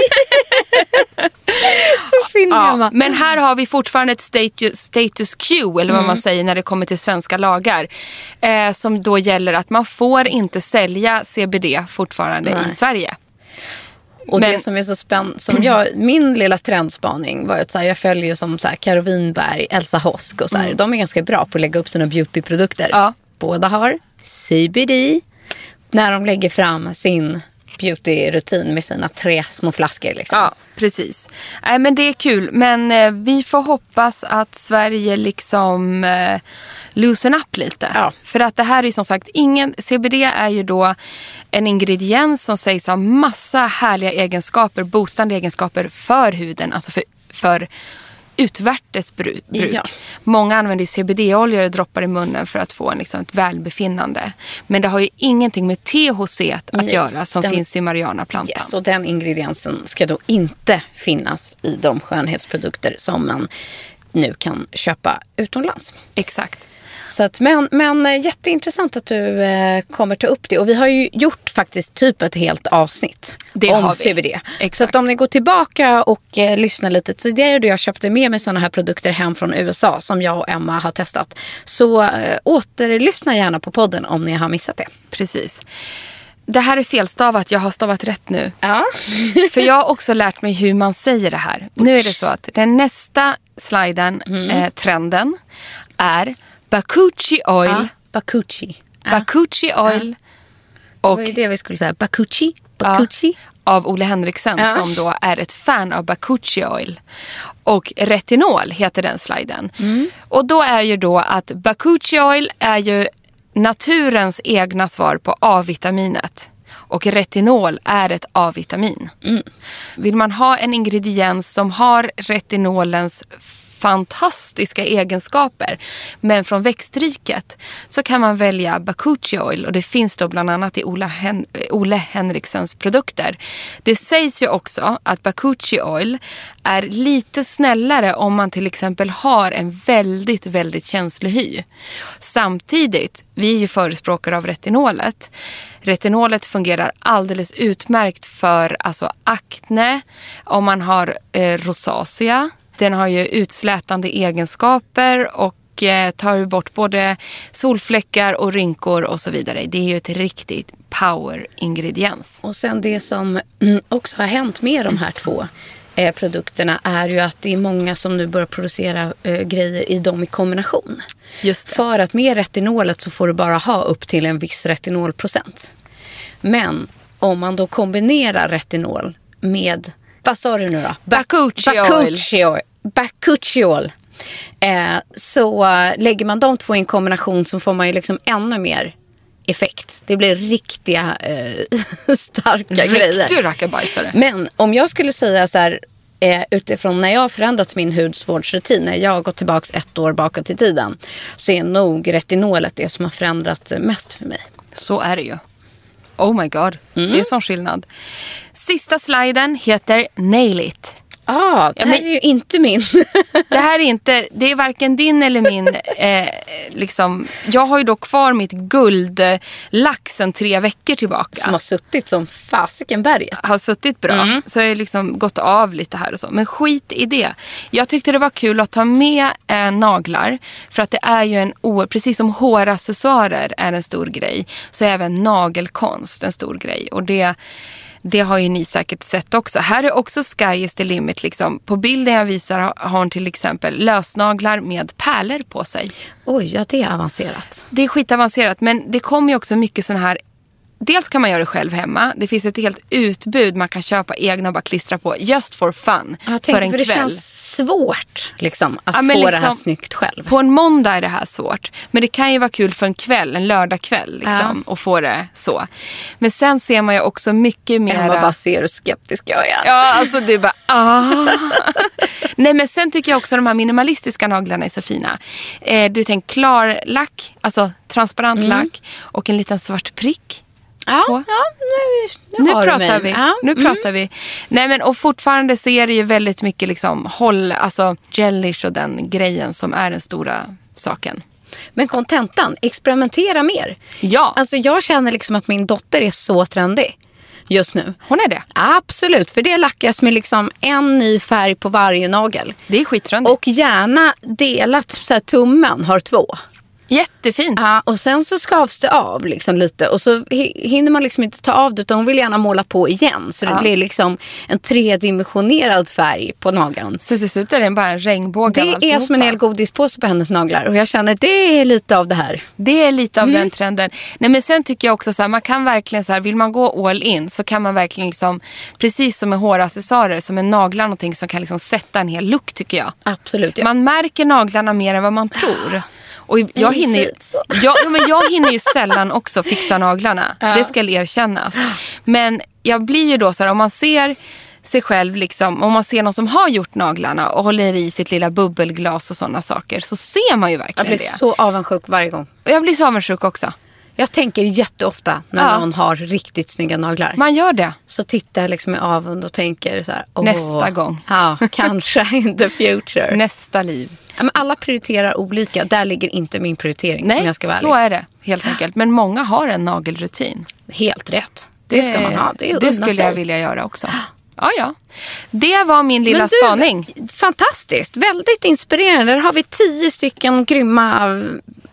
Så fin ja, men här har vi fortfarande ett status, status quo, eller vad mm. man säger när det kommer till svenska lagar. Eh, som då gäller att man får inte sälja C B D fortfarande Nej. i Sverige. Och men, det som är så spännande, som jag, min lilla trendspaning var att så här, jag följer ju som så här, Karo Winberg, Elsa Hosk och så här. Mm. De är ganska bra på att lägga upp sina beautyprodukter. Ja. Båda har C B D när de lägger fram sin beauty-rutin med sina tre små flaskor. Liksom. Ja, precis. Nej, men det är kul. Men eh, vi får hoppas att Sverige liksom eh, loosen up lite. Ja. För att det här är som sagt ingen... C B D är ju då en ingrediens som sägs ha massa härliga egenskaper, boostande egenskaper för huden. Alltså för... för utvärtes bruk. Ja. Många använder C B D-oljor och droppar i munnen för att få en, liksom, ett välbefinnande. Men det har ju ingenting med T H C att Nej, göra som den, finns i marijuanaplantan. Yes, och den ingrediensen ska då inte finnas i de skönhetsprodukter som man nu kan köpa utomlands. Exakt. Så att, men, men jätteintressant att du eh, kommer ta upp det. Och vi har ju gjort faktiskt typ ett helt avsnitt det om C B D. Exakt. Så att om ni går tillbaka och eh, lyssnar lite tidigare då jag köpte med mig sådana här produkter hem från U S A som jag och Emma har testat. Så eh, återlyssna gärna på podden om ni har missat det. Precis. Det här är felstavat, jag har stavat rätt nu. Ja. För jag har också lärt mig hur man säger det här. Nu är det så att den nästa sliden, mm. eh, trenden, är Bakuchi oil. Ja, Bakuchi. Ja. Bakuchi oil. Ja. Och det var det vi skulle säga. Bakuchi. Bakuchi. Ja, av Ole Henriksen ja. som då är ett fan av Bakuchi oil. Och retinol heter den sliden. Mm. Och då är ju då att Bakuchi oil är ju naturens egna svar på A-vitaminet. Och retinol är ett A-vitamin. Mm. Vill man ha en ingrediens som har retinolens fantastiska egenskaper men från växtriket så kan man välja Bakuchi oil och det finns då bland annat i Ole, Hen- Ole Henriksens produkter. Det sägs ju också att Bakuchi oil är lite snällare om man till exempel har en väldigt, väldigt känslig hy. Samtidigt, vi är ju förespråkare av retinolet. Retinolet fungerar alldeles utmärkt för alltså akne, om man har eh, rosacea. Den har ju utslätande egenskaper och eh, tar bort både solfläckar och rynkor och så vidare. Det är ju ett riktigt power-ingrediens. Och sen det som också har hänt med de här två eh, produkterna är ju att det är många som nu börjar producera eh, grejer i dem i kombination. Just det. För att med retinolet så får du bara ha upp till en viss retinolprocent. Men om man då kombinerar retinol med, vad sa du nu då? Bakuchi oil. Bakuchi oil. Bakuchi oil. Eh, så uh, lägger man de två i en kombination så får man ju liksom ännu mer effekt. Det blir riktiga eh, starka grejer. Riktig rackabajsare. Men om jag skulle säga så här, eh, utifrån när jag har förändrat min hudvårdsrutin, när jag har gått tillbaka ett år bakåt i tiden, så är nog retinolet det som har förändrat mest för mig. Så är det ju. Oh my god, mm. det är sån skillnad. Sista sliden heter Nail It. Ah, det här ja, men, är ju inte min. det här är inte, det är varken din eller min. Eh, liksom, jag har ju då kvar mitt guldlack sedan tre veckor tillbaka. Som har suttit som fasiken berget. Har suttit bra. Mm. Så jag har liksom gått av lite här och så. Men skit i det. Jag tyckte det var kul att ta med eh, naglar. För att det är ju en, o- precis som håraccessoarer är en stor grej, så är även nagelkonst en stor grej. Och det... Det har ju ni säkert sett också. Här är också sky is the limit. Liksom. På bilden jag visar har hon till exempel lösnaglar med pärlor på sig. Oj, ja det är avancerat. Det är skitavancerat, men det kommer ju också mycket sån här... Dels kan man göra det själv hemma. Det finns ett helt utbud man kan köpa egna och bara klistra på. Just for fun. Jag för en för kväll. Det känns svårt liksom, att ja, få liksom, det här snyggt själv. På en måndag är det här svårt. Men det kan ju vara kul för en kväll, en lördagkväll liksom, ja. Och få det så. Men sen ser man ju också mycket mer... Emma bara ser hur skeptisk jag är. Ja, alltså det är bara... Ah. Nej, men sen tycker jag också att de här minimalistiska naglarna är så fina. Eh, du tänker klar lack, alltså transparent mm. lack och en liten svart prick. Ja, ja, nu, nu, nu har pratar du vi. Ja. Nu Mm. pratar vi. Nej, men och fortfarande så är det ju väldigt mycket liksom håll, alltså gelish och den grejen som är den stora saken. Men kontentan, experimentera mer. Ja. Alltså jag känner liksom att min dotter är så trendig just nu. Hon är det? Absolut, för det lackas med liksom en ny färg på varje nagel. Det är skittrendigt. Och gärna delat så här, tummen har två. Jättefint. Ja, och sen så skavs det av liksom lite. Och så hinner man liksom inte ta av det, utan hon vill gärna måla på igen. Så det ja. blir liksom en tredimensionerad färg på nageln. Så till slut är det bara en regnbåge. Det är som en hel godispåse på hennes naglar. Och jag känner att det är lite av det här. Det är lite av mm. den trenden. Nej, men sen tycker jag också så här, man kan verkligen så här, vill man gå all in så kan man verkligen liksom, precis som med håraccessoarer, som en naglar någonting som kan liksom sätta en hel look, tycker jag. Absolut, ja. Man märker naglarna mer än vad man tror. Och jag hinner ju, jag, men jag hinner ju sällan också fixa naglarna. Ja. Det ska erkännas. Men jag blir ju då så här, om man ser sig själv liksom, om man ser någon som har gjort naglarna och håller i sitt lilla bubbelglas och sådana saker, så ser man ju verkligen det. Jag blir det. så avundsjuk varje gång. Och jag blir så avundsjuk också. Jag tänker jätteofta när ja. någon har riktigt snygga naglar. Man gör det. Så tittar jag liksom i avund och tänker så här, åh, nästa gång. Ja, kanske in the future. Nästa liv. Ja, men alla prioriterar olika. Där ligger inte min prioritering. Nej, om jag ska vara så är det helt enkelt. Men många har en nagelrutin. Helt rätt. Det, det ska man ha. Det, är det skulle sig. jag vilja göra också. Ja, ja. Det var min lilla du, spaning. Fantastiskt. Väldigt inspirerande. Där har vi tio stycken grymma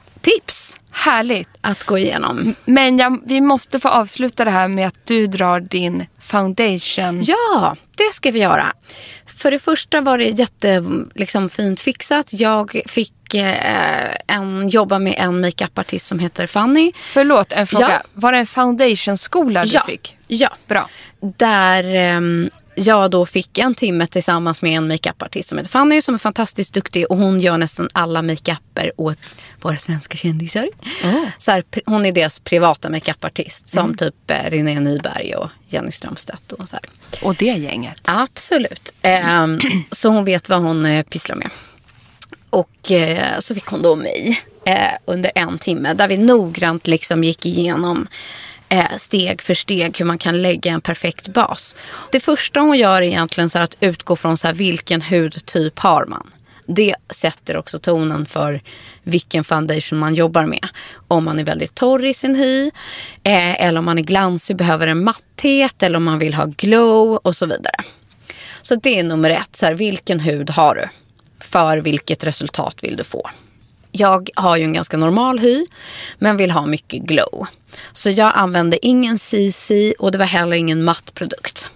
tips. Härligt. Att gå igenom. Men jag, vi måste få avsluta det här med att du drar din foundation. Ja, det ska vi göra. För det första var det jätte liksom, fint fixat. Jag fick eh, en, jobba med en makeupartist som heter Fanny. Förlåt, en fråga. Ja. Var det en foundation-skola du ja. fick? Ja. Bra. Där eh, jag då fick en timme tillsammans med en makeupartist som heter Fanny, som är fantastiskt duktig. Och hon gör nästan alla makeuper åt våra svenska kändisar. Mm. Så här, hon är deras privata makeupartist som mm. typ eh, René Nyberg och Jenny Strömstedt och så här. Och det gänget. Absolut. Eh, så hon vet vad hon eh, pysslar med. Och eh, så fick hon då mig eh, under en timme där vi noggrant liksom gick igenom eh, steg för steg hur man kan lägga en perfekt bas. Det första hon gör är egentligen så här att utgå från så här, vilken hudtyp har man. Det sätter också tonen för vilken foundation man jobbar med. Om man är väldigt torr i sin hy, eh, eller om man är glansig, behöver en matthet, eller om man vill ha glow och så vidare. Så det är nummer ett. Så här, vilken hud har du? För vilket resultat vill du få? Jag har ju en ganska normal hy, men vill ha mycket glow. Så jag använde ingen C C och det var heller ingen matt produkt.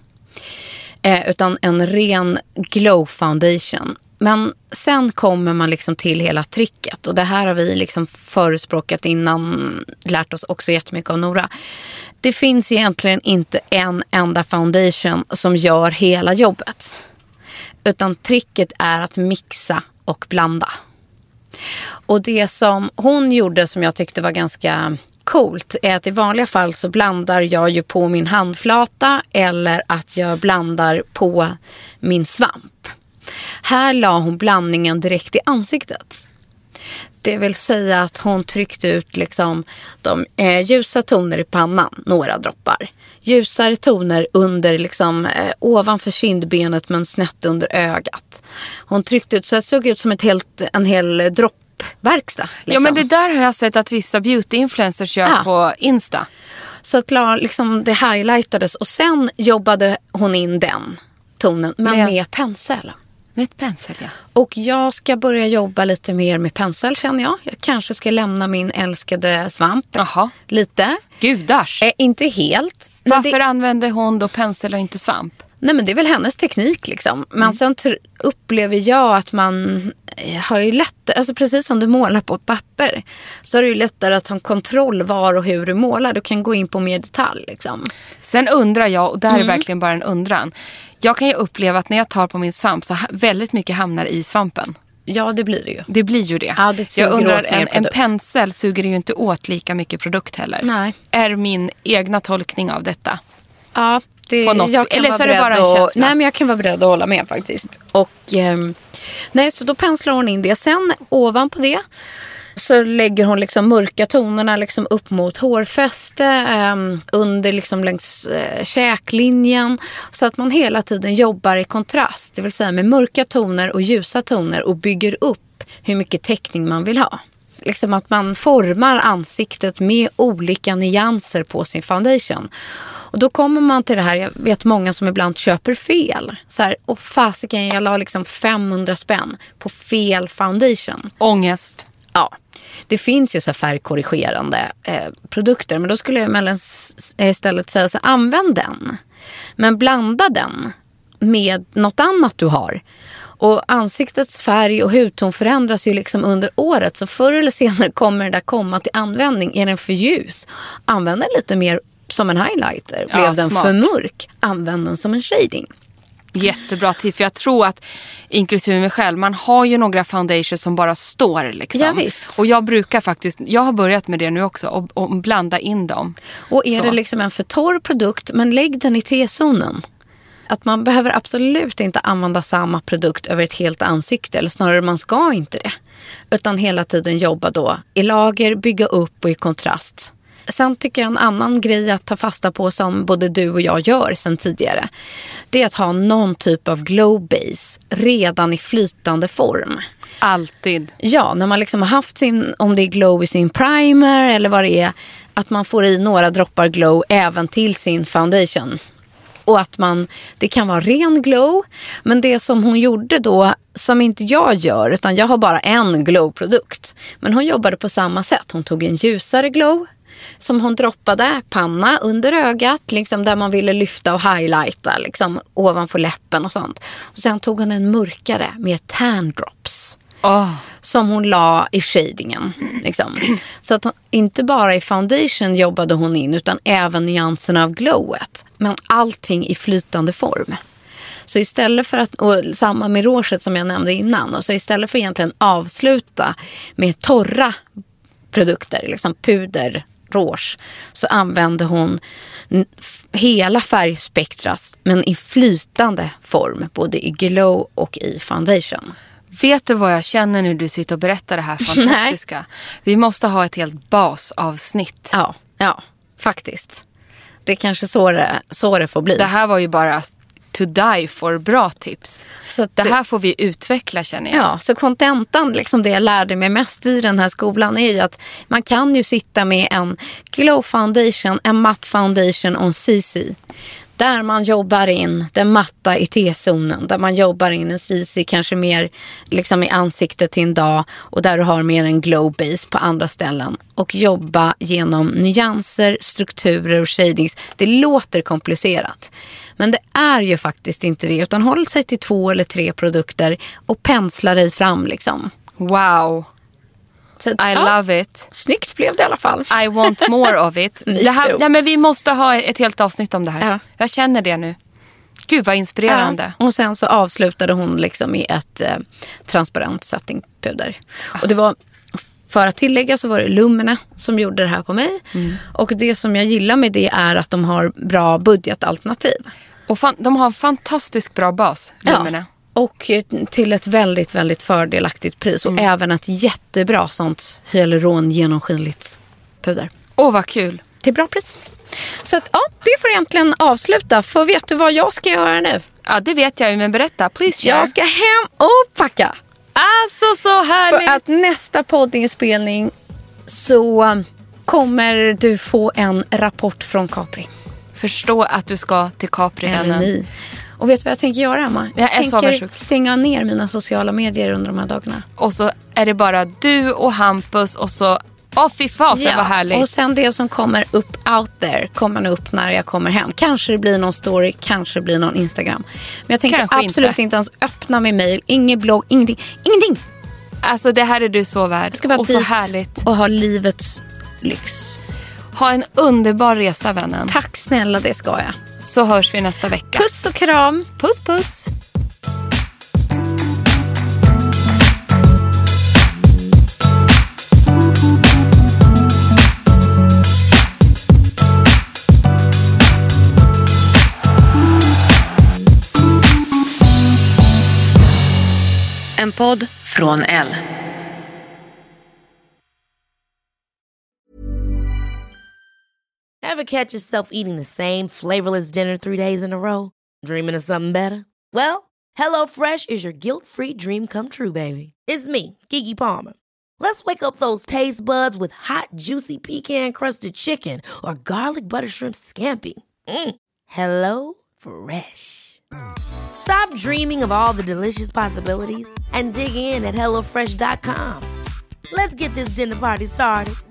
Eh, utan en ren glow foundation. Men sen kommer man liksom till hela tricket. Och det här har vi liksom förespråkat innan, lärt oss också jättemycket av Nora. Det finns egentligen inte en enda foundation som gör hela jobbet. Utan tricket är att mixa och blanda. Och det som hon gjorde som jag tyckte var ganska coolt är att i vanliga fall så blandar jag ju på min handflata eller att jag blandar på min svamp. Här la hon blandningen direkt i ansiktet. Det vill säga att hon tryckte ut liksom de eh, ljusa toner i pannan, några droppar. Ljusare toner under liksom eh, ovanför kindbenet men snett under ögat. Hon tryckte ut så det såg ut som ett helt, en hel droppverkstad. Liksom. Ja, men det där har jag sett att vissa beauty-influencers gör ja. på Insta. Så att liksom, det highlightades och sen jobbade hon in den tonen men med, med pensel. Med ett pensel, ja. Och jag ska börja jobba lite mer med pensel, känner jag. Jag kanske ska lämna min älskade svamp. Jaha. Lite. Gudars. Eh, inte helt. Varför det... använder hon då pensel och inte svamp? Nej, men det är väl hennes teknik liksom. Men mm. sen t- upplever jag att man har ju lättare, alltså precis som du målar på papper, så är det ju lättare att ha kontroll var och hur du målar. Du kan gå in på mer detalj liksom. Sen undrar jag, och det här mm. är verkligen bara en undran. Jag kan ju uppleva att när jag tar på min svamp så väldigt mycket hamnar i svampen. Ja, det blir det ju. Det blir ju det. Ja, det jag undrar, en, en pensel suger ju inte åt lika mycket produkt heller. Nej. Är min egna tolkning av detta? Ja, det, på något, jag kan eller vara så är det bara en och, känsla? Nej, men jag kan vara beredd att hålla med faktiskt. Och eh, nej, så då penslar hon in det. Sen ovanpå det så lägger hon liksom mörka tonerna liksom upp mot hårfäste, eh, under liksom längs eh, käklinjen, så att man hela tiden jobbar i kontrast, det vill säga med mörka toner och ljusa toner, och bygger upp hur mycket täckning man vill ha. Liksom att man formar ansiktet med olika nyanser på sin foundation. Och då kommer man till det här, jag vet många som ibland köper fel. Så här, och fasiken, jag la liksom femhundra spänn på fel foundation. Ångest. Ja, det finns ju så här färgkorrigerande eh, produkter. Men då skulle jag mellan istället säga så här, använd den. Men blanda den med något annat du har. Och ansiktets färg och hudton förändras ju liksom under året. Så förr eller senare kommer det där komma till användning. Är den för ljus? Använd den lite mer som en highlighter. Blev ja, den smart. För mörk? Använd den som en shading. Jättebra tips, för jag tror att inklusive mig själv, man har ju några foundations som bara står liksom. Ja, visst. Och jag brukar faktiskt, jag har börjat med det nu också, och, och blanda in dem. Och är så. Det liksom en för torr produkt, men lägg den i T-zonen. Att man behöver absolut inte använda samma produkt över ett helt ansikte, eller snarare man ska inte det. Utan hela tiden jobba då i lager, bygga upp och i kontrast. Sen tycker jag en annan grej att ta fasta på, som både du och jag gör sen tidigare, det är att ha någon typ av glow base redan i flytande form. Alltid. Ja, när man liksom har haft sin, om det är glow i sin primer eller vad det är, att man får i några droppar glow även till sin foundation. Och att man, det kan vara ren glow, men det som hon gjorde då, som inte jag gör, utan jag har bara en glow-produkt. Men hon jobbade på samma sätt. Hon tog en ljusare glow som hon droppade panna under ögat, liksom där man ville lyfta och highlighta liksom ovanför läppen och sånt. Och sen tog hon en mörkare med tan drops. Oh. Som hon la i shadingen liksom. Så att hon, inte bara i foundation jobbade hon in, utan även nyanserna av glowet. Men allting i flytande form. Så istället för att, och samma med rouget som jag nämnde innan, och så istället för egentligen avsluta med torra produkter, liksom puder, rouge, så använde hon hela färgspektrat men i flytande form, både i glow och i foundation. Vet du vad jag känner när du sitter och berättar det här fantastiska? Nej. Vi måste ha ett helt basavsnitt. Ja, ja, faktiskt. Det är kanske så det, så det får bli. Det här var ju bara to die for bra tips. Så att, det här får vi utveckla, känner jag. Ja, så kontentan, liksom det jag lärde mig mest i den här skolan, är ju att man kan ju sitta med en glow foundation, en matt foundation och en C C. Där man jobbar in den matta i T-zonen. Där man jobbar in en C C kanske mer liksom i ansiktet till en dag. Och där du har mer en glow base på andra ställen. Och jobba genom nyanser, strukturer och shadings. Det låter komplicerat. Men det är ju faktiskt inte det. Utan håll sig till två eller tre produkter. Och pensla dig fram liksom. Wow. Så, I ja, love it. Snyggt blev det i alla fall. I want more of it. det här, ja, men vi måste ha ett helt avsnitt om det här. Ja. Jag känner det nu. Gud vad inspirerande. Ja. Och sen så avslutade hon liksom i ett eh, transparent settingpuder. Ja. Och det var För att tillägga så var det Lumene som gjorde det här på mig. Mm. Och det som jag gillar med det är att de har bra budgetalternativ. Och fan, de har en fantastiskt bra bas, Lumene. Ja. Och till ett väldigt, väldigt fördelaktigt pris. Och mm. även ett jättebra sånt hyaluron genomskinligt puder. Åh, oh, vad kul. Till bra pris. Så att, ja, det får egentligen avsluta. För vet du vad jag ska göra nu? Ja, det vet jag ju, men berätta. Please share. Jag ska hem och packa. Alltså, så härligt. För att nästa poddinspelning så kommer du få en rapport från Capri. Förstå att du ska till Capri. Eller ni. Och vet du vad jag tänker göra, Emma? Jag, jag tänker stänga ner mina sociala medier under de här dagarna. Och så är det bara du och Hampus och så... Åh, fy fasen, ja, vad härligt. Och sen det som kommer upp out there kommer nog upp när jag kommer hem. Kanske det blir någon story, kanske det blir någon Instagram. Men jag tänker kanske absolut inte. inte ens öppna min mail, ingen blogg, ingenting. Ingenting! Alltså det här är du så värd. Ska bara och dit så härligt. Och ha livets lyx. Ha en underbar resa, vännen. Tack snälla, det ska jag. Så hörs vi nästa vecka. Puss och kram. Puss, puss. En podd från Elle. Ever catch yourself eating the same flavorless dinner three days in a row? Dreaming of something better? Well, HelloFresh is your guilt-free dream come true, baby. It's me, Keke Palmer. Let's wake up those taste buds with hot, juicy pecan-crusted chicken or garlic butter shrimp scampi. Mm. Hello Fresh. Stop dreaming of all the delicious possibilities and dig in at hello fresh dot com. Let's get this dinner party started.